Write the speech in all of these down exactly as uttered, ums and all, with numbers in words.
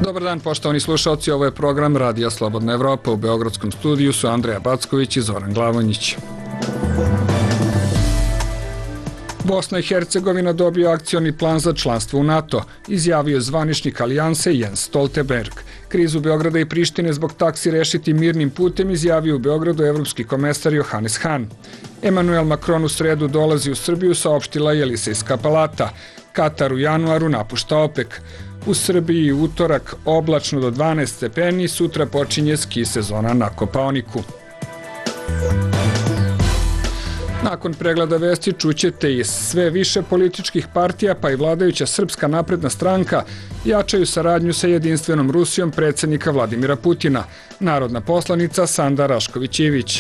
Dobar dan, poštovani slušalci, ovo je program Radija Slobodna Evropa. U beogradskom studiju su Andreja Backović i Zoran Glavonjić. Bosna i Hercegovina dobio akcioni plan za članstvo u NATO, izjavio zvaničnik alijanse Jens Stoltenberg. Krizu Beograda i Prištine zbog taksi rešiti mirnim putem, izjavio u Beogradu evropski komesar Johannes Hahn. Emmanuel Macron u sredu dolazi u Srbiju, saopštila je Elisejska palata. Katar u januaru napušta OPEC. U Srbiji utorak oblačno do dvanaest stepeni, sutra počinje ski sezona na Kopaoniku. Nakon pregleda vesti čućete i sve više političkih partija, pa i vladajuća Srpska napredna stranka jačaju saradnju sa jedinstvenom Rusijom predsjednika Vladimira Putina. Narodna poslanica Sanda Rašković-Ivić.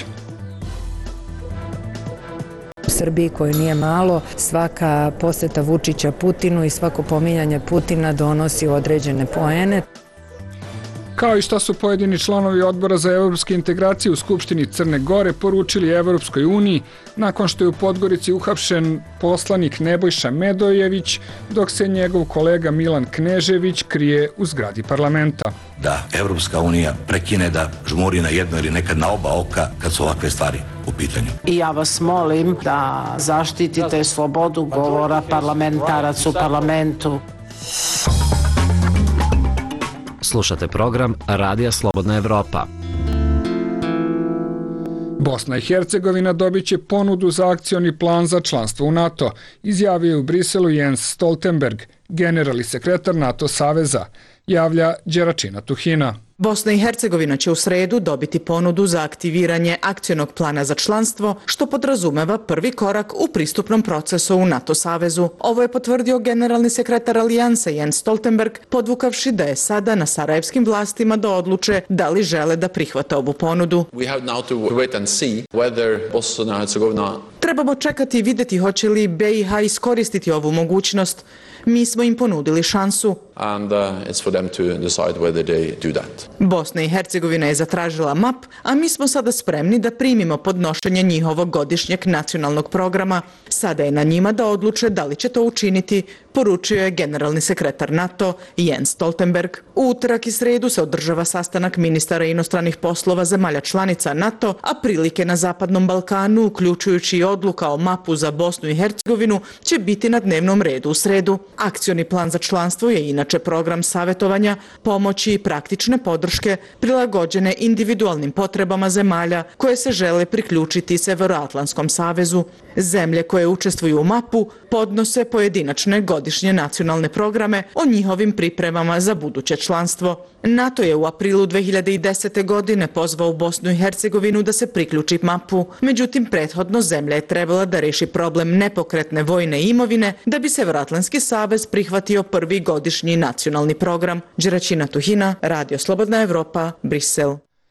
U Srbiji, koju nije malo, svaka poseta Vučića Putinu i svako pominjanje Putina donosi određene poene. Kao i što su pojedini članovi Odbora za evropske integracije u Skupštini Crne Gore poručili Evropskoj uniji nakon što je u Podgorici uhapšen poslanik Nebojša Medojević, dok se njegov kolega Milan Knežević krije u zgradi parlamenta. Da Evropska unija prekine da žmuri na jedno ili nekad na oba oka kad su ovakve stvari u pitanju. I ja vas molim da zaštitite slobodu govora parlamentaraca u parlamentu. Slušate program Radija Slobodna Evropa. Bosna i Hercegovina dobit će ponudu za akcioni plan za članstvo u NATO, izjavio je u Briselu Jens Stoltenberg, generalni sekretar NATO saveza, javlja Đeračina Tuhina. Bosna i Hercegovina će u sredu dobiti ponudu za aktiviranje akcionog plana za članstvo, što podrazumeva prvi korak u pristupnom procesu u NATO savezu. Ovo je potvrdio generalni sekretar alijanse Jens Stoltenberg, podvukavši da je sada na sarajevskim vlastima da odluče da li žele da prihvate ovu ponudu. Trebamo čekati i videti hoće li B i H iskoristiti ovu mogućnost. Mi smo im ponudili šansu. And uh, it's for them to decide whether they do that. Bosna i Hercegovina je zatražila M A P, a mi smo sada spremni da primimo podnošenje njihovog godišnjeg nacionalnog programa. Sada je na njima da odluče da li će to učiniti, poručio je generalni sekretar NATO Jens Stoltenberg. U utorak i sredu se održava sastanak ministara inostranih poslova zemalja članica NATO, a prilike na Zapadnom Balkanu, uključujući i odluka o mapu za Bosnu i Hercegovinu, će biti na dnevnom redu u sredu. Akcioni plan za članstvo je inače program savjetovanja, pomoći i praktične podrške prilagođene individualnim potrebama zemalja koje se žele priključiti Severoatlantskom savezu. Zemlje koje učestvuju u mapu podnose pojedinačne godišnje nacionalne programe o njihovim pripremama za buduće članstvo. NATO je u aprilu dve hiljade desete. godine pozvao Bosnu i Hercegovinu da se priključi mapu. Međutim, prethodno zemlja je trebala da reši problem nepokretne vojne imovine da bi Severoatlantski savez prihvatio prvi godišnji nacionalni program. Đeračina Tuhina, Radio Slobodna Evropa, Brisel.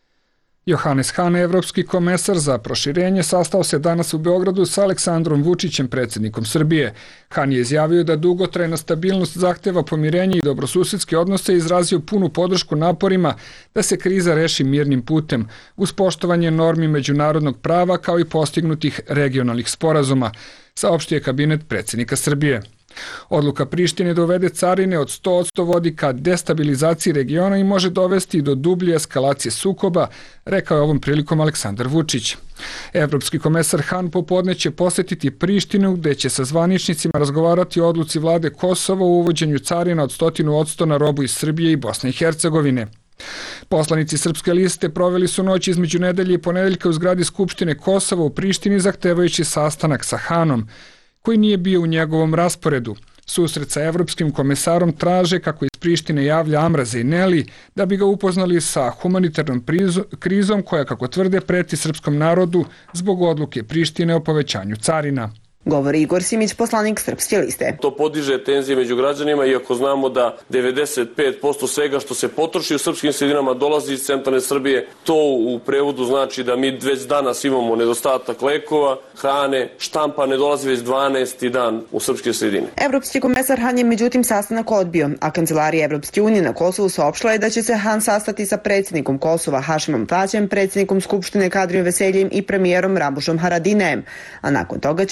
Johannes Hahn, evropski komesar za proširenje, sastao se danas u Beogradu sa Aleksandrom Vučićem, predsjednikom Srbije. Hahn je izjavio da dugotrajna stabilnost zahteva pomirenje i dobrosusedske odnose i izrazio punu podršku naporima da se kriza reši mirnim putem, uz poštovanje normi međunarodnog prava kao i postignutih regionalnih sporazuma, saopštio je kabinet predsjednika Srbije. Odluka Prištine da uvede carine od sto posto vodi ka destabilizaciji regiona i može dovesti do dublje eskalacije sukoba, rekao je ovom prilikom Aleksandar Vučić. Evropski komesar Hahn popodne će posjetiti Prištinu, gde će sa zvaničnicima razgovarati o odluci vlade Kosova u uvođenju carina od sto posto na robu iz Srbije i Bosne i Hercegovine. Poslanici Srpske liste proveli su noć između nedelje i ponedeljka u zgradi Skupštine Kosova u Prištini, zahtevajući sastanak sa Hahnom, koji nije bio u njegovom rasporedu. Susret sa evropskim komesarom traže, kako iz Prištine javlja Amra Zejneli, da bi ga upoznali sa humanitarnom krizom koja, kako tvrde, preti srpskom narodu zbog odluke Prištine o povećanju carina. Govori Igor Simić, poslanik Srpske liste. To podiže tenzije među građanima, iako znamo da devedeset pet posto svega što se potroši u srpskim sredinama dolazi iz centralne Srbije. To u prevodu znači da mi već danas imamo nedostatak lekova, hrane, štampa ne dolazi već dvanaesti dan u srpske sredine. Evropski komesar Hahn je međutim sastanak odbio, a kancelarija Evropske unije na Kosovu saopštila je da će se Hahn sastati sa predsjednikom Kosova Hašimom Taćem, predsjednikom Skupštine Kadrijom Veseljem i premijerom Ramušom Haradinajem, a nakon toga će održati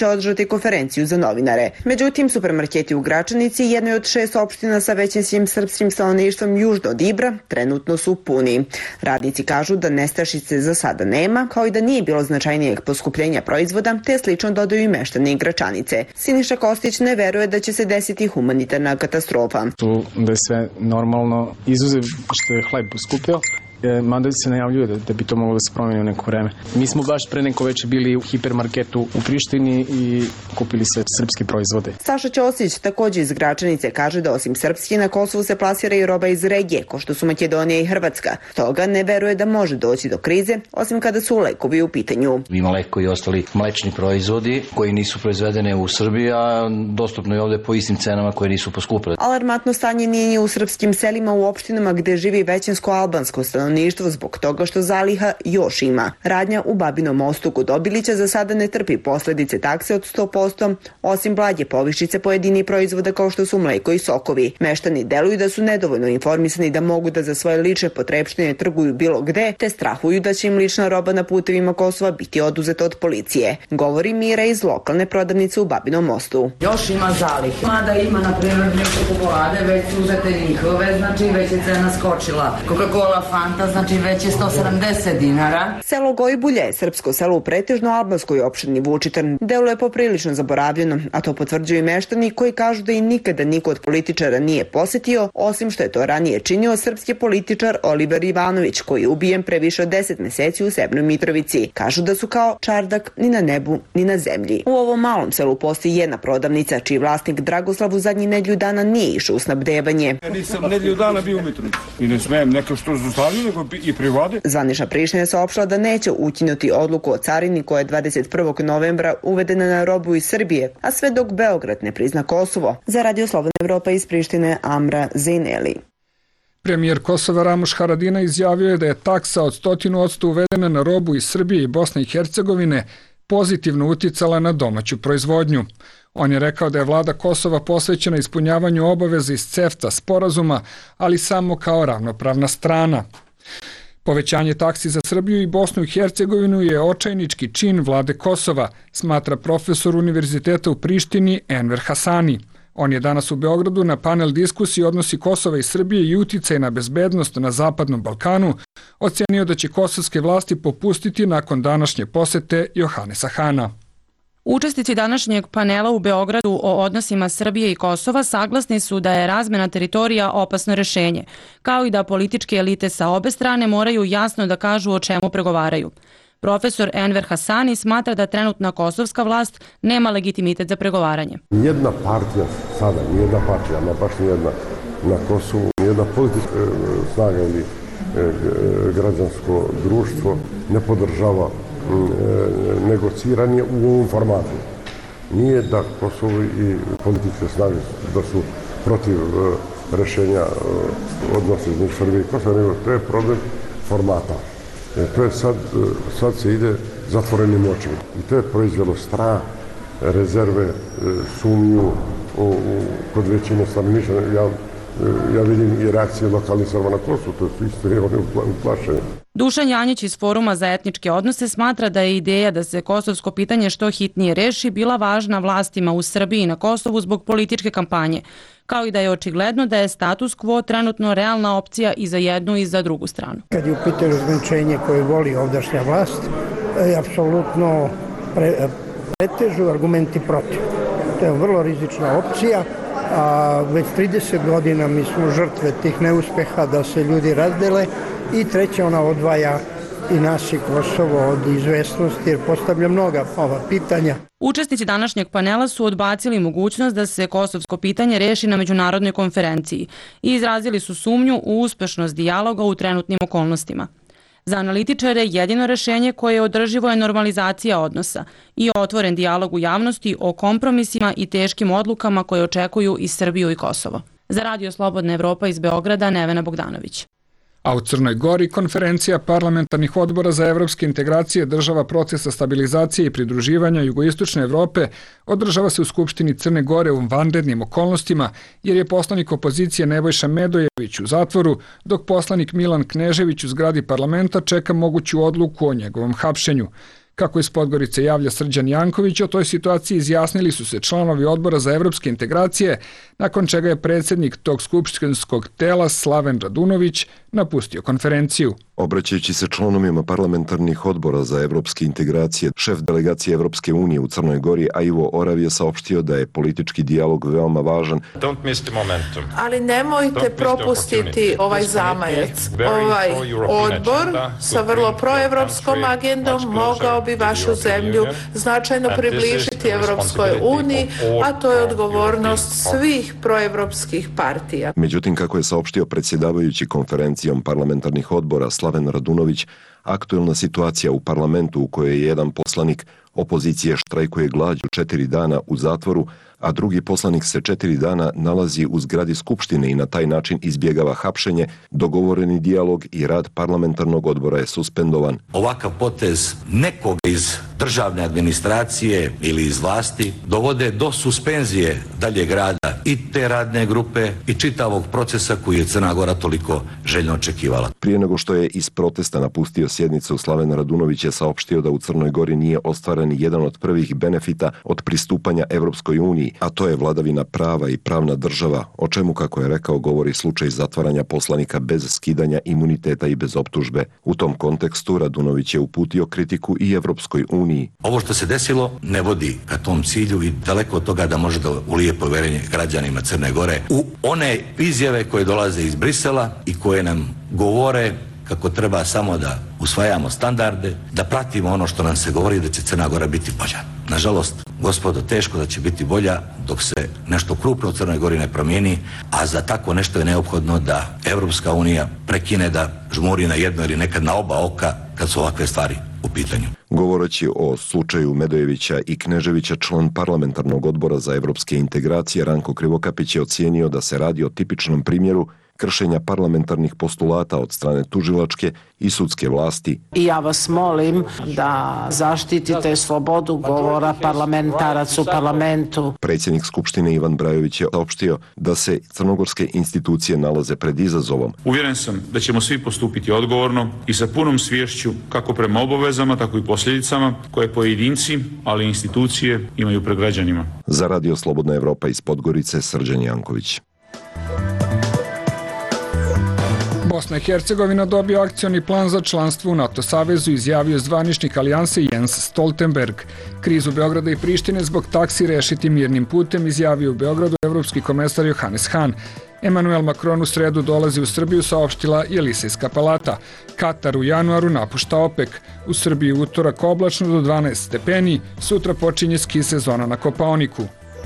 održati konferenciju za novinare. Međutim, supermarketi u Gračanici, jednoj od šest opština sa većinskim srpskim stanovništvom južno od Ibra, trenutno su puni. Radnici kažu da nestašice za sada nema, kao i da nije bilo značajnijeg poskupljenja proizvoda, te slično dodaju i meštani Gračanice. Siniša Kostić ne veruje da će se desiti humanitarna katastrofa. Tu da je sve normalno, izuzev što je hleb poskupio, mada se najavljuje da, da bi to moglo da se promeni u neko vreme. Mi smo baš pre neko večer bili u hipermarketu u Prištini i kupili se srpske proizvode. Saša Ćosić, takođe iz Gračanice, kaže da osim srpski na Kosovu se plasira i roba iz regije, ko što su Makedonija i Hrvatska. Toga ne veruje da može doći do krize, osim kada su lekovi u pitanju. Ima leko i ostali mlečni proizvodi koji nisu proizvedene u Srbiji, a dostupno je ovde po istim cenama koje nisu poskupile. Alarmantno stanje nije u srpskim selima u opštinama gde živi većinsko albansko stanovništvo zbog toga što zaliha još ima. Radnja u Babinom Mostu kod Obilića za sada ne trpi posledice takse od sto posto, osim blage povišice pojedini proizvoda kao što su mleko i sokovi. Meštani deluju da su nedovoljno informisani da mogu da za svoje lične potrepštine trguju bilo gde, te strahuju da će im lična roba na putevima Kosova biti oduzeta od policije. Govori Mira iz lokalne prodavnice u Babinom Mostu. Još ima zalih. Mada ima, na primjer, neke čokolade, već su uzete njihove, znači već je cena skočila. Coca-Cola, Fanta, znači već je sto sedamdeset dinara. Selo Gojbulje je srpsko selo u pretežno albanskoj opštini Vučitrn. Deluje poprilično zaboravljeno, a to potvrđuju i meštani koji kažu da i nikada niko od političara nije posetio, osim što je to ranije činio srpski političar Oliver Ivanović, koji je ubijen pre više od deset meseci u Severnoj Mitrovici. Kažu da su kao čardak ni na nebu, ni na zemlji. U ovom malom selu postoji jedna prodavnica, čiji vlasnik Dragoslav u zadnji nedlju dana nije išao u snabdevanje. Ja nisam nedlju dana bio u Mitrovici i ne smem neka što zustavljaju, nego i privode. Zvanična Priština je saopštila da neće ukinuti odluku o carini koja je dvadeset prvog novembra uvedena na robu iz Srbije, a sve dok Beograd ne prizna Kosovo. Za Radio Slobodna Evropa iz Prištine, Amra Zejneli. Premijer Kosova Ramuš Haradinaj izjavio je da je taksa od stotinu odsto uvedena na robu iz Srbije i Bosne i Hercegovine pozitivno uticala na domaću proizvodnju. On je rekao da je vlada Kosova posvećena ispunjavanju obaveza iz CEFTA sporazuma, ali samo kao ravnopravna strana. Povećanje taksi za Srbiju i Bosnu i Hercegovinu je očajnički čin vlade Kosova, smatra profesor Univerziteta u Prištini Enver Hasani. On je danas u Beogradu na panel diskusiji odnosi Kosova i Srbije i uticaj na bezbednost na Zapadnom Balkanu ocenio da će kosovske vlasti popustiti nakon današnje posete Johanesa Hana. Učesnici današnjeg panela u Beogradu o odnosima Srbije i Kosova saglasni su da je razmena teritorija opasno rešenje, kao i da političke elite sa obe strane moraju jasno da kažu o čemu pregovaraju. Profesor Enver Hasani smatra da trenutna kosovska vlast nema legitimitet za pregovaranje. Nijedna partija sada, nijedna partija, ma baš nijedna na Kosovu, nijedna politička snaga ili građansko društvo ne podržava negociranje u ovom formatu. Nije da Kosovo i političke snage da su protiv rešenja odnosa između Srbije i Kosova, nego to je problem formata. E, to je sad, sad se ide zatvorenim očima. I to je proizvelo strah, rezerve, sumnju u, u, kod većine stanovništva. Ja, ja vidim i reakcije lokalnih Srba na Kosovu, to su istorije, one uplašene. Dušan Janjić iz Foruma za etničke odnose smatra da je ideja da se kosovsko pitanje što hitnije reši bila važna vlastima u Srbiji i na Kosovu zbog političke kampanje, kao i da je očigledno da je status quo trenutno realna opcija i za jednu i za drugu stranu. Kad je u pitanju ograničenje koje voli ovdašnja vlast, je apsolutno pre, pretežu argumenti protiv. To je vrlo rizična opcija, a već trideset godina mi smo žrtve tih neuspeha da se ljudi razdele i treće, ona odvaja i nas i Kosovo od izvesnosti jer postavlja mnoga ova pitanja. Učesnici današnjeg panela su odbacili mogućnost da se kosovsko pitanje reši na međunarodnoj konferenciji i izrazili su sumnju u uspešnost dijaloga u trenutnim okolnostima. Za analitičare jedino rešenje koje je održivo je normalizacija odnosa i otvoren dijalog u javnosti o kompromisima i teškim odlukama koje očekuju i Srbiju i Kosovo. Za Radio Slobodna Evropa iz Beograda, Nevena Bogdanović. A u Crnoj Gori konferencija parlamentarnih odbora za evropske integracije država procesa stabilizacije i pridruživanja jugoistočne Evrope održava se u Skupštini Crne Gore u vanrednim okolnostima jer je poslanik opozicije Nebojša Medojević u zatvoru, dok poslanik Milan Knežević u zgradi parlamenta čeka moguću odluku o njegovom hapšenju. Kako iz Podgorice javlja Srđan Janković, o toj situaciji izjasnili su se članovi Odbora za evropske integracije, nakon čega je predsjednik tog skupštinskog tela Slaven Radunović napustio konferenciju. Obraćajući se članovima parlamentarnih odbora za evropske integracije, šef delegacije Evropske unije u Crnoj Gori Aivo Orav je saopštio da je politički dijalog veoma važan. Ali nemojte propustiti ovaj zamajac. Ovaj odbor sa vrlo proevropskom agendom mogao bi vašu zemlju značajno približiti Evropskoj uniji, a to je odgovornost svih proevropskih partija. Međutim, kako je saopštio predsjedavajući konferencijom parlamentarnih odbora Slaven Radunović, aktuelna situacija u parlamentu u kojoj je jedan poslanik opozicije štrajkuje glađu četiri dana u zatvoru, a drugi poslanik se četiri dana nalazi u zgradi Skupštine i na taj način izbjegava hapšenje, dogovoreni dijalog i rad parlamentarnog odbora je suspendovan. Ovakav potez nekoga iz državne administracije ili iz vlasti dovode do suspenzije daljeg rada i te radne grupe i čitavog procesa koji je Crna Gora toliko željno očekivala. Prije nego što je iz protesta napustio sjednicu, Slaven Radunović je saopštio da u Crnoj Gori nije ostvaren jedan od prvih benefita od pristupanja Evropskoj uniji, a to je vladavina prava i pravna država, o čemu, kako je rekao, govori slučaj zatvaranja poslanika bez skidanja imuniteta i bez optužbe. U tom kontekstu Radunović je uputio kritiku i Evropskoj uniji. Ovo što se desilo ne vodi ka tom cilju i daleko od toga da može da ulije poverenje građanima Crne Gore u one izjave koje dolaze iz Brisela i koje nam govore kako treba samo da usvajamo standarde, da pratimo ono što nam se govori da će Crna Gora biti bolja. Nažalost, gospodo, teško da će biti bolja dok se nešto krupno u Crnoj Gori ne promijeni, a za tako nešto je neophodno da Evropska unija prekine da žmuri na jedno ili nekad na oba oka kad su ovakve stvari u pitanju. Govoreći o slučaju Medojevića i Kneževića, član parlamentarnog odbora za evropske integracije Ranko Krivokapić je ocijenio da se radi o tipičnom primjeru kršenja parlamentarnih postulata od strane tužilačke i sudske vlasti. I ja vas molim da zaštitite slobodu govora parlamentarac u parlamentu. Predsjednik Skupštine Ivan Brajović je saopštio da se crnogorske institucije nalaze pred izazovom. Uvjeren sam da ćemo svi postupiti odgovorno i sa punom sviješću kako prema obavezama, tako i posljedicama koje pojedinci, ali i institucije imaju pred građanima. Za Radio Slobodna Evropa iz Podgorice, Srđan Janković. Bosna i Hercegovina dobio akcioni plan za članstvo u NATO savezu, izjavio zvaničnik alijanse Jens Stoltenberg. Krizu Beograda i Prištine zbog taksi rešiti mirnim putem, izjavio u Beogradu evropski komesar Johannes Hahn. Emmanuel Macron u sredu dolazi u Srbiju, saopštila Jelisejska palata. Katar u januaru napušta OPEC. U Srbiji utorak oblačno do dvanaest stepeni, sutra počinje ski sezona na Kopaoniku.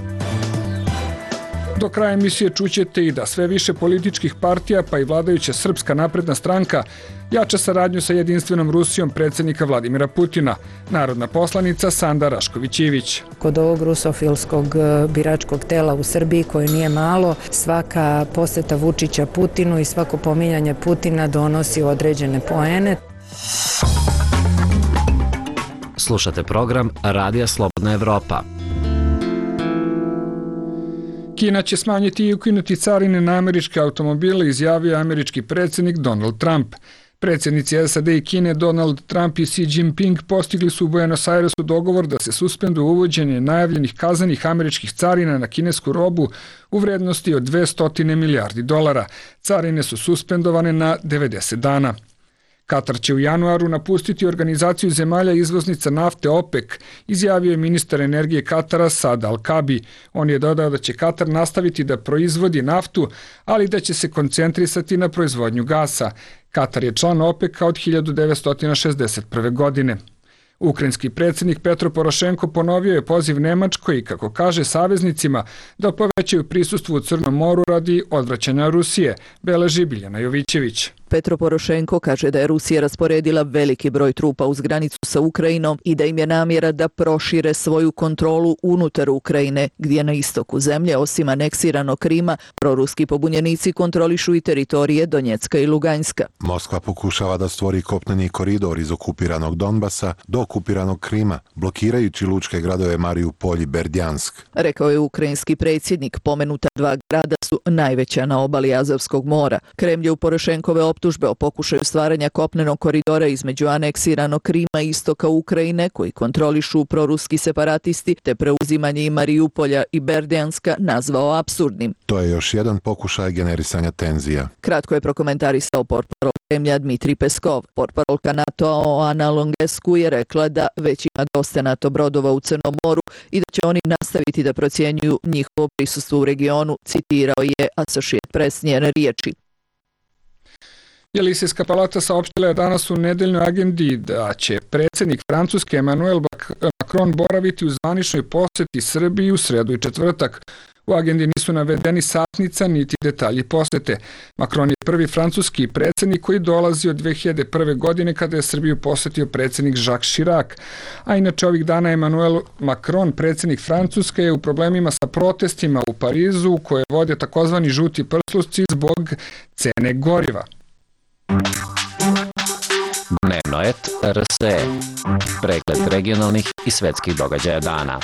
Do kraja emisije čućete i da sve više političkih partija, pa i vladajuća Srpska napredna stranka, jača saradnju sa jedinstvenom Rusijom predsjednika Vladimira Putina. Narodna poslanica Sanda Rašković-Ivić. Kod ovog rusofilskog biračkog tela u Srbiji, koje nije malo, svaka poseta Vučića Putinu i svako pominjanje Putina donosi određene poene. Slušate program Radija Slobodna Evropa. Kina će smanjiti i ukinuti carine na američke automobile, izjavio američki predsjednik Donald Trump. Predsjednici S A D i Kine Donald Trump i Xi Jinping postigli su u Buenos Airesu dogovor da se suspenduje uvođenje najavljenih kazanih američkih carina na kinesku robu u vrednosti od dvesta milijardi dolara. Carine su suspendovane na devedeset dana. Katar će u januaru napustiti organizaciju zemalja izvoznica nafte OPEC, izjavio je ministar energije Katara Saad Al-Kabi. On je dodao da će Katar nastaviti da proizvodi naftu, ali da će se koncentrisati na proizvodnju gasa. Katar je član OPEC-a od hiljadu devetsto šezdeset prve. godine. Ukrajinski predsjednik Petro Porošenko ponovio je poziv Nemačkoj i, kako kaže, saveznicima da povećaju prisustvo u Crnom moru radi odvraćanja Rusije, beleži Biljana Jovićević. Petro Porošenko kaže da je Rusija rasporedila veliki broj trupa uz granicu sa Ukrajinom i da im je namjera da prošire svoju kontrolu unutar Ukrajine, gdje na istoku zemlje, osim aneksiranog Krima, proruski pobunjenici kontrolišu i teritorije Donjecka i Luganjska. Moskva pokušava da stvori kopneni koridor iz okupiranog Donbasa do okupiranog Krima, blokirajući lučke gradove Mariupolj i Berdjansk. Rekao je ukrajinski predsjednik, pomenuta dva grada su najveća na obali Azovskog mora. Kremlj je u Porošenkove optužbe optužbe o pokušaju stvaranja kopnenog koridora između aneksiranog Krima i istoka Ukrajine, koji kontrolišu proruski separatisti, te preuzimanje i Marijupolja i Berdjanska nazvao apsurdnim. To je još jedan pokušaj generisanja tenzija. Kratko je prokomentarisao portparol Kremlja Dmitrij Peskov. Portparolka NATO-a Ana Longescu je rekla da već ima dosta NATO brodova u Crnom moru i da će oni nastaviti da procjenjuju njihovo prisustvo u regionu, citirao je Associated Press njene riječi. Elizejska palata saopštila je danas u nedeljnoj agendi da će predsjednik Francuske Emmanuel Macron boraviti u zvaničnoj posjeti Srbiji u sredu i četvrtak. U agendi nisu navedeni satnica niti detalji posjete. Macron je prvi francuski predsjednik koji dolazi od dve hiljade prve. godine kada je Srbiju posjetio predsjednik Jacques Chirac. A inače ovih dana Emmanuel Macron, predsjednik Francuske, je u problemima sa protestima u Parizu koje vode takozvani žuti prsluci zbog cene goriva. Dnevnoet R S E. Pregled regionalnih i svetskih događaja dana.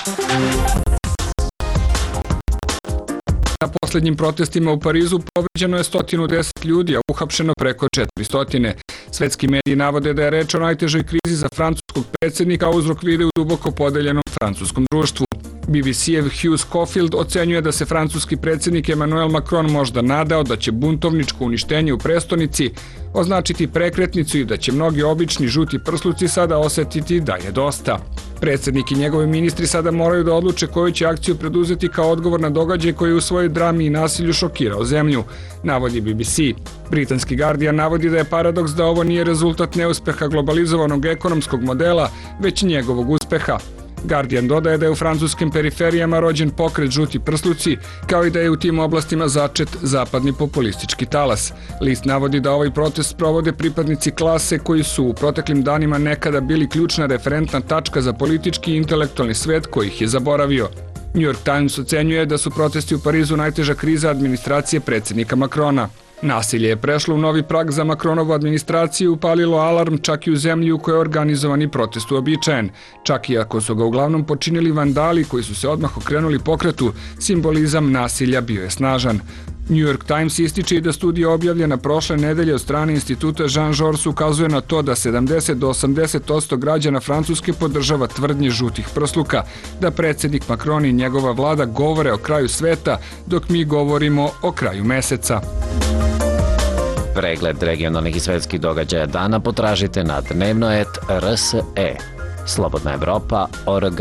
Na posljednjim protestima u Parizu povređeno je sto deset ljudi, a uhapšeno preko četiristo. Svetski mediji navode da je reč o najtežoj krizi za francuskog predsjednika, a uzrok vide u duboko podeljenom francuskom društvu. B B C-ev Hugh Schofield ocenjuje da se francuski predsjednik Emmanuel Macron možda nadao da će buntovničko uništenje u prestonici označiti prekretnicu i da će mnogi obični žuti prsluci sada osjetiti da je dosta. Predsjednik i njegovi ministri sada moraju da odluče koju će akciju preduzeti kao odgovor na događaj koji je u svojoj drami i nasilju šokirao zemlju, navodi B B C. Britanski Guardian navodi da je paradoks da ovo nije rezultat neuspeha globalizovanog ekonomskog modela, već njegovog uspeha. Guardian dodaje da je u francuskim periferijama rođen pokret žuti prsluci, kao i da je u tim oblastima začet zapadni populistički talas. List navodi da ovaj protest sprovode pripadnici klase koji su u proteklim danima nekada bili ključna referentna tačka za politički i intelektualni svet koji ih je zaboravio. New York Times ocenjuje da su protesti u Parizu najteža kriza administracije predsjednika Macrona. Nasilje je prešlo u novi prag za Macronovu administraciju, upalilo alarm čak i u zemlji u kojoj je organizovani protest uobičajen. Čak i ako su ga uglavnom počinili vandali koji su se odmah okrenuli pokretu, simbolizam nasilja bio je snažan. New York Times ističe i da studija objavljena prošle nedelje od strane instituta Jean Jaurès ukazuje na to da sedamdeset do osamdeset posto građana Francuske podržava tvrdnje žutih prsluka, da predsjednik Macron i njegova vlada govore o kraju sveta, dok mi govorimo o kraju meseca. Pregled regionalnih i svetskih događaja dana potražite na dnevnoet R S E. Slobodna Evropa O R G.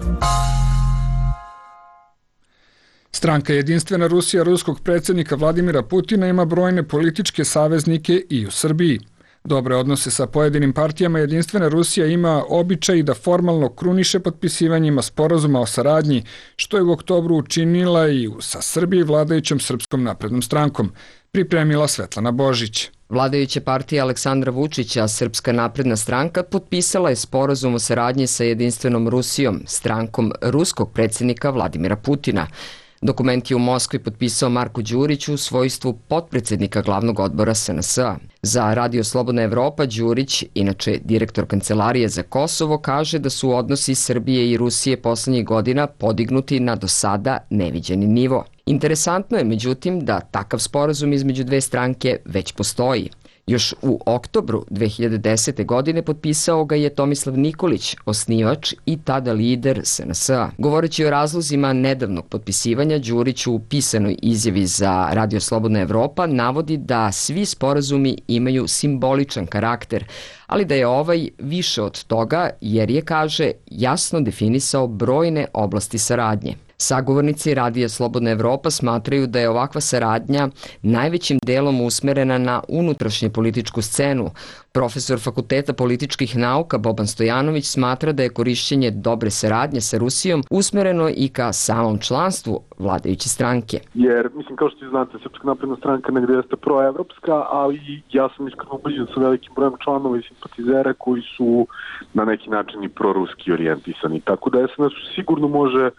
Stranka Jedinstvena Rusija ruskog predsjednika Vladimira Putina ima brojne političke saveznike i u Srbiji. Dobre odnose sa pojedinim partijama Jedinstvena Rusija ima običaj da formalno kruniše potpisivanjima sporazuma o saradnji, što je u oktobru učinila i sa Srbiji vladajućom Srpskom naprednom strankom, pripremila Svetlana Božić. Vladajuća partija Aleksandra Vučića, Srpska napredna stranka, potpisala je sporazum o saradnji sa Jedinstvenom Rusijom, strankom ruskog predsjednika Vladimira Putina. Dokument je u Moskvi potpisao Marko Đurić u svojstvu potpredsjednika glavnog odbora S N S-a. Za Radio Slobodna Evropa Đurić, inače direktor Kancelarije za Kosovo, kaže da su odnosi Srbije i Rusije poslednjih godina podignuti na do sada neviđeni nivo. Interesantno je, međutim, da takav sporazum između dve stranke već postoji. Još u oktobru dve hiljade desete. godine potpisao ga je Tomislav Nikolić, osnivač i tada lider S N S-a. Govoreći o razlozima nedavnog potpisivanja, Đurić u pisanoj izjavi za Radio Slobodna Evropa navodi da svi sporazumi imaju simboličan karakter, ali da je ovaj više od toga jer je, kaže, jasno definisao brojne oblasti saradnje. Sagovornici Radija Slobodna Evropa smatraju da je ovakva saradnja najvećim delom usmerena na unutrašnju političku scenu. Profesor Fakulteta političkih nauka Boban Stojanović smatra da je korišćenje dobre saradnje sa Rusijom usmereno i ka samom članstvu vladajuće stranke. Jer, mislim, kao što ti znate, Srpska napredna stranka negde jeste proevropska, ali ja sam iskreno ubeđen sa velikim brojem članova i simpatizera koji su na neki način i proruski orijentisani. Tako da S N S sigurno može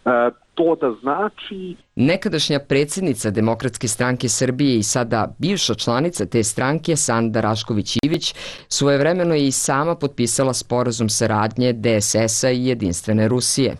to da znači. Nekadašnja predsjednica Demokratske stranke Srbije i sada bivša članica te stranke Sanda Rašković-Ivić svojevremeno je i sama potpisala sporazum saradnje D S S-a i Jedinstvene Rusije.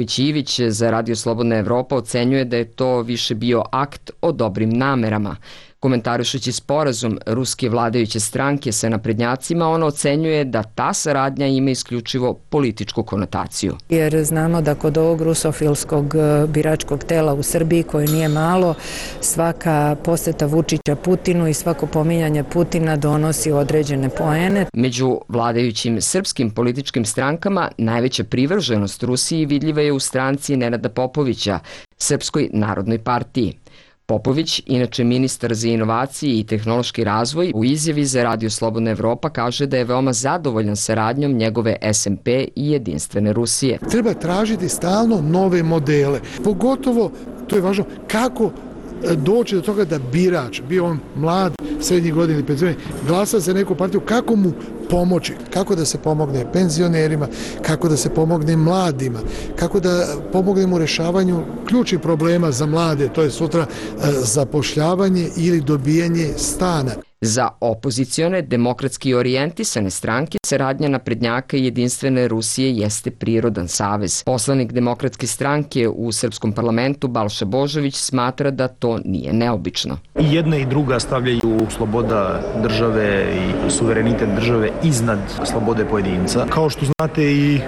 Rašković-Ivić za Radio Slobodna Evropa ocenjuje da je to više bio akt o dobrim namerama. Komentarišući sporazum ruske vladajuće stranke sa naprednjacima, ona ocenjuje da ta saradnja ima isključivo političku konotaciju. Jer znamo da kod ovog rusofilskog biračkog tela u Srbiji, koje nije malo, svaka poseta Vučića Putinu i svako pominjanje Putina donosi određene poene. Među vladajućim srpskim političkim strankama najveća privrženost Rusiji vidljiva je u stranci Nenada Popovića, Srpskoj narodnoj partiji. Popović, inače ministar za inovacije i tehnološki razvoj, u izjavi za Radio Slobodna Evropa kaže da je veoma zadovoljan saradnjom njegove S M P i Jedinstvene Rusije. Treba tražiti stalno nove modele. Pogotovo, to je važno, kako doći do toga da birač, bio on mlad, srednjih godina ili penzioner, glasa za neku partiju, kako mu pomoći, kako da se pomogne penzionerima, kako da se pomogne mladima, kako da pomognemo u rešavanju ključnih problema za mlade, to je sutra zapošljavanje ili dobijanje stana. Za opozicione, demokratski orijentisane stranke, saradnja naprednjaka i Jedinstvene Rusije jeste prirodan savez. Poslanik demokratske stranke u srpskom parlamentu Balša Božović smatra da to nije neobično. I jedna i druga stavljaju sloboda države i suverenitet države iznad slobode pojedinca. Kao što znate, i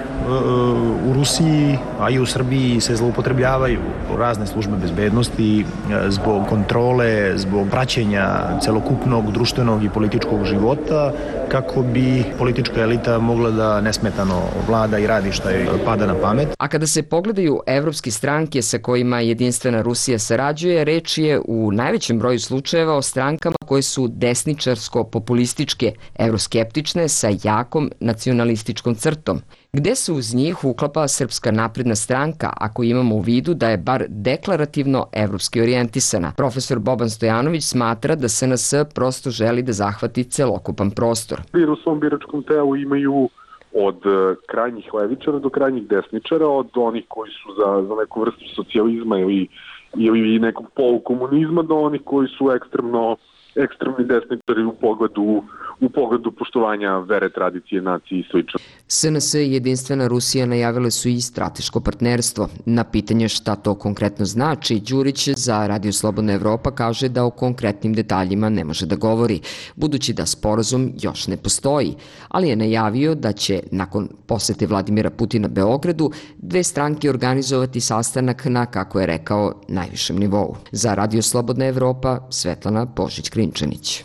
u Rusiji, a i u Srbiji se zloupotrebljavaju razne službe bezbednosti zbog kontrole, zbog praćenja celokupnog društvenog i političkog života, kako bi politička elita mogla da nesmetano vlada i radi šta joj pada na pamet. A kada se pogledaju evropske stranke sa kojima Jedinstvena Rusija sarađuje, reč je u najvećem broju slučajeva o strankama koje su desničarsko-populističke, euroskeptične sa jakom nacionalističkom crtom. Gde se uz njih uklapa Srpska napredna stranka, ako imamo u vidu da je bar deklarativno evropski orijentisana? Profesor Boban Stojanović smatra da S N S prosto želi da zahvati celokupan prostor. U svom biračkom telu imaju od krajnjih levičara do krajnjih desničara, od onih koji su za, za neku vrstu socijalizma ili, ili nekog polukomunizma do onih koji su ekstremno ekstremni desničari u pogledu u pogledu poštovanja vere, tradicije, nacije i slično. S N S i Jedinstvena Rusija najavile su i strateško partnerstvo. Na pitanje šta to konkretno znači, Đurić za Radio Slobodna Evropa kaže da o konkretnim detaljima ne može da govori, budući da sporazum još ne postoji, ali je najavio da će, nakon posete Vladimira Putina Beogradu, dve stranke organizovati sastanak na, kako je rekao, najvišem nivou. Za Radio Slobodna Evropa, Svetlana Božić-Krinčanić.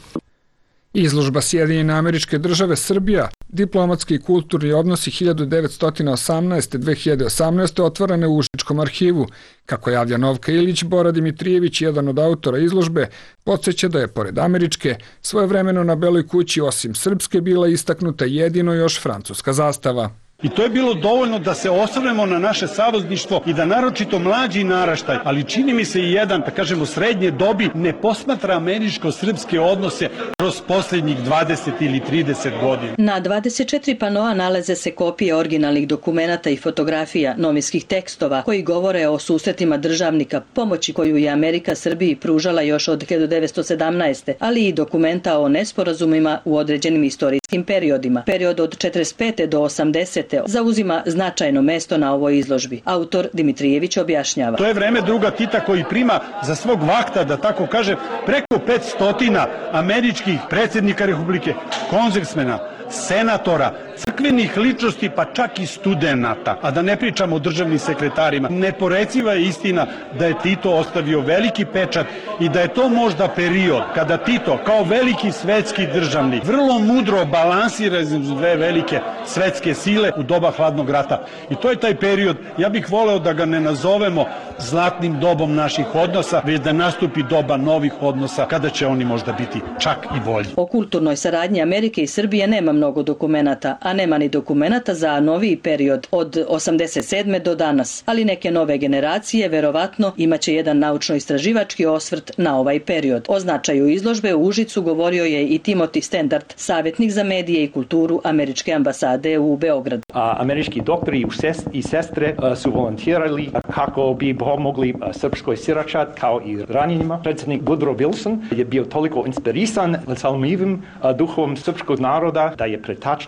Izložba Sjedinjene Američke Države Srbija, diplomatski i kulturni odnosi hiljadu devetsto osamnaeste do dve hiljade osamnaeste. otvorene u Užičkom arhivu. Kako javlja Novka Ilić, Bora Dimitrijević, jedan od autora izložbe, podsjeća da je, pored američke, svojevremeno na Beloj kući osim srpske bila istaknuta jedino još francuska zastava. I to je bilo dovoljno da se osvrnemo na naše savezništvo i da naročito mlađi naraštaj, ali čini mi se i jedan, da kažemo srednje dobi, ne posmatra američko-srpske odnose kroz posljednjih dvadeset ili trideset godina. Na dvadeset četiri panoa nalaze se kopije originalnih dokumenata i fotografija, novinskih tekstova koji govore o susretima državnika, pomoći koju je Amerika Srbiji pružala još od hiljadu devetsto sedamnaeste. ali i dokumenta o nesporazumima u određenim istorijskim periodima. Period od četrdeset pete do osamdesete zauzima značajno mesto na ovoj izložbi. Autor Dimitrijević objašnjava. To je vreme druga Tita koji prima za svog vakta, da tako kaže, preko petsto američkih predsjednika Republike, kongresmena, senatora, crkvenih ličnosti, pa čak i studenata, a da ne pričamo o državnim sekretarima. Neporeciva je istina da je Tito ostavio veliki pečat i da je to možda period kada Tito, kao veliki svetski državnik, vrlo mudro balansira između dve velike svetske sile u doba hladnog rata. I to je taj period, ja bih voleo da ga ne nazovemo zlatnim dobom naših odnosa, već da nastupi doba novih odnosa, kada će oni možda biti čak i bolji. O kulturnoj saradnji Amerike i Srbije nema mnogo dokumenata, a nema ni dokumenata za noviji period od osamdeset sedme do danas, ali neke nove generacije verovatno imaće jedan naučno-istraživački osvrt na ovaj period. O značaju izložbe u Užicu govorio je i Timothy Standard, savjetnik za medije i kulturu američke ambasade u Beogradu. A, američki doktori i sestre su volontirali kako bi pomogli srpskoj siračat kao i ranjenima. Predsjednik Woodrow Wilson je bio toliko inspirisan salmivim duhom srpskog naroda da je pre tačno sto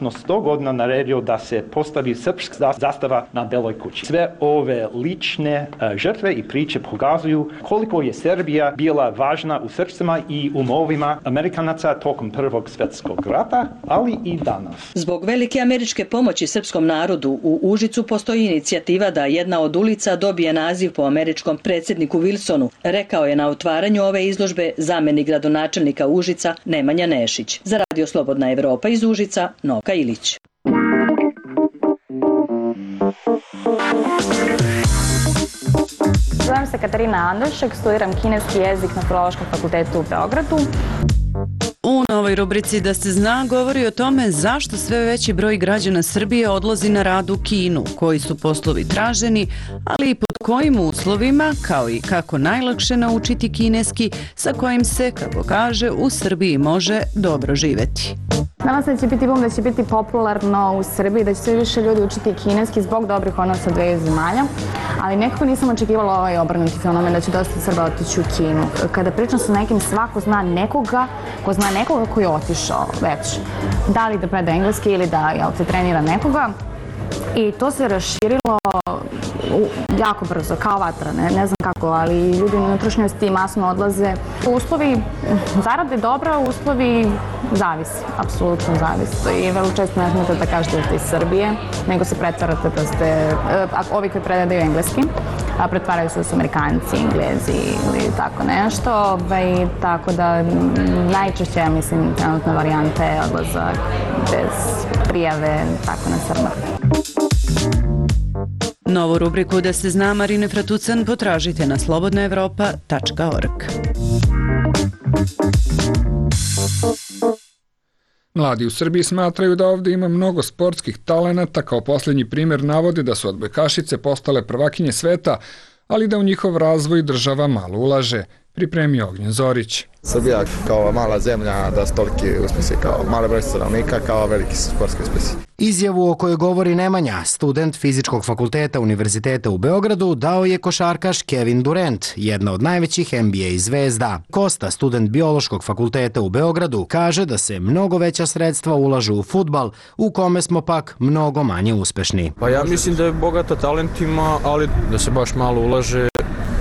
godina naredio da se postavi srpska zastava na Beloj kući. Sve ove lične žrtve i priče pokazuju koliko je Srbija bila važna u srcima i umovima Amerikanaca tokom Prvog svjetskog rata, ali i danas. Zbog velike američke pomoći srpskom narodu u Užicu postoji inicijativa da jedna od ulica dobije naziv po američkom predsjedniku Wilsonu, rekao je na otvaranju ove izložbe zamenik gradonačelnika Užica Nemanja Nešić. Za Radio Slobodna Evropa iz Užica, Noka Ilić. Zovem se Katarina Andošek, studiram kineski jezik na Filološkom fakultetu u Beogradu. U novoj rubrici Da se zna govori o tome zašto sve veći broj građana Srbije odlazi na rad u Kinu, koji su poslovi traženi, ali i pod kojim uslovima, kao i kako najlakše naučiti kineski, sa kojim se, kako kaže, u Srbiji može dobro živeti. Nadam se da će biti bum, da će biti popularno u Srbiji, da će sve više ljudi učiti kineski zbog dobrih odnosa dveju zemalja, ali nekako nisam očekivala ovaj obrnuti fenomen da će dosta Srba otići u Kinu. Kada pričam sa nekim, svako zna nekoga ko zna nekoga koji je otišao već. Da li da preda engleski ili da jel, se trenira nekoga. I to se raširilo jako brzo, kao vatra, ne, ne znam kako, ali ljudi na unutrašnjosti masno odlaze. Uslovi zarade dobra, uslovi zavisi, apsolutno zavisi. I vrlo često ne smete da kažete da ste iz Srbije, nego se pretvarate da ste, ovi koji predaju engleski, a pretvaraju se da su Amerikanci, Englezi ili tako nešto. Ovaj, tako da najčešće, ja mislim, trenutna varijanta je odlazak bez prijave, tako na crno. Novu rubriku Da se zna Marine Fratucan potražite na slobodna evropa tačka org. Mladi u Srbiji smatraju da ovdje ima mnogo sportskih talenata, kao posljednji primjer navode da su odbojkašice postale prvakinje sveta, ali da u njihov razvoj država malo ulaže, pripremio Ognjen Zorić. Srbija kao mala zemlja da su toliki uspjesi, kao male broj stanovnika, kao veliki sportski uspjesi. Izjavu o kojoj govori Nemanja, student Fizičkog fakulteta Univerziteta u Beogradu, dao je košarkaš Kevin Durant, jedna od najvećih N B A zvezda. Kosta, student Biološkog fakulteta u Beogradu, kaže da se mnogo veća sredstva ulažu u fudbal, u kome smo pak mnogo manje uspešni. Pa ja mislim da je bogata talentima, ali da se baš malo ulaže.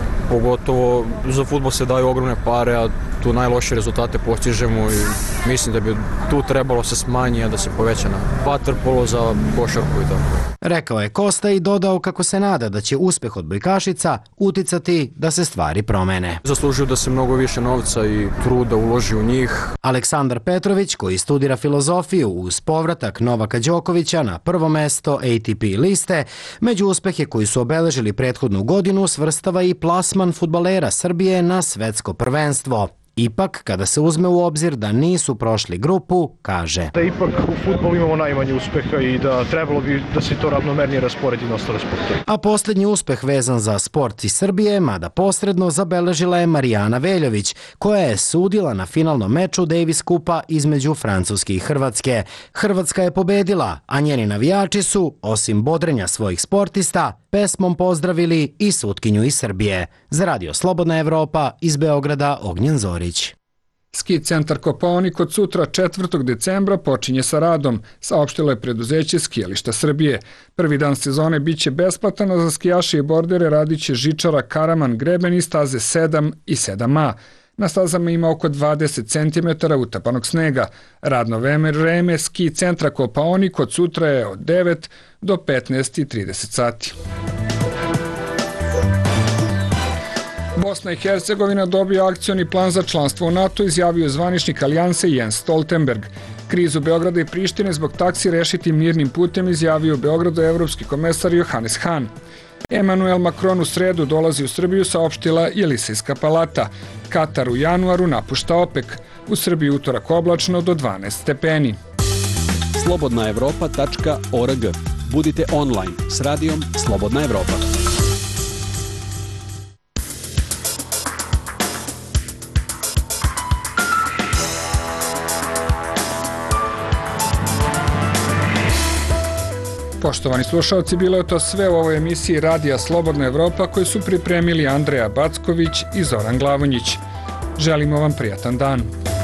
Pogotovo za fudbal se daju ogromne pare, a tu najlošije rezultate postižemo i mislim da bi tu trebalo se smanji, a da se poveća na vaterpolo za košarku i tako. Rekao je Kosta i dodao kako se nada da će uspeh odbojkašica uticati da se stvari promene. Zaslužuju da se mnogo više novca i truda uloži u njih. Aleksandar Petrović, koji studira filozofiju uz povratak Novaka Đokovića na prvo mesto A T P liste, među uspehe koji su obeležili prethodnu godinu svrstava i plasman fudbalera Srbije na svetsko prvenstvo. Ipak, kada se uzme u obzir da nisu prošli grupu, kaže da ipak u fudbalu imamo najmanje uspeha i da trebalo bi da se to ravnomernije rasporedi na ostale sportove. A posljednji uspeh vezan za sport iz Srbije, mada posredno, zabeležila je Marijana Veljović, koja je sudila na finalnom meču Davis Kupa između Francuske i Hrvatske. Hrvatska je pobedila, a njeni navijači su, osim bodrenja svojih sportista, pesmom pozdravili i sutkinju iz Srbije. Za Radio Slobodna Evropa iz Beograda, Ognjen Zorić. Ski centar Kopaonik od sutra četvrtog decembra počinje sa radom, saopštilo je preduzeće Skijališta Srbije. Prvi dan sezone biće besplatan, a za skijaše i bordere radit će žičara Karaman Greben i staze sedam i sedam A. Na stazama ima oko dvadeset centimetara utapanog snega. Radno vreme ski centra Kopaonik od sutra je od devet do petnaest i trideset sati. Bosna i Hercegovina dobija akcioni plan za članstvo u NATO, izjavio zvaničnik alijanse Jens Stoltenberg. Krizu Beograda i Prištine zbog taksi rešiti mirnim putem, izjavio u Beogradu evropski komesar Johannes Hahn. Emmanuel Macron u sredu dolazi u Srbiju, saopštila Jelisejska palata. Katar u januaru napušta OPEC. U Srbiji utorak oblačno do dvanaest stepeni. slobodna evropa tačka org. Budite online s radijom Slobodna Evropa. Poštovani slušalci, bilo je to sve u ovoj emisiji Radija Slobodna Evropa koju su pripremili Andreja Backović i Zoran Glavonjić. Želimo vam prijatan dan.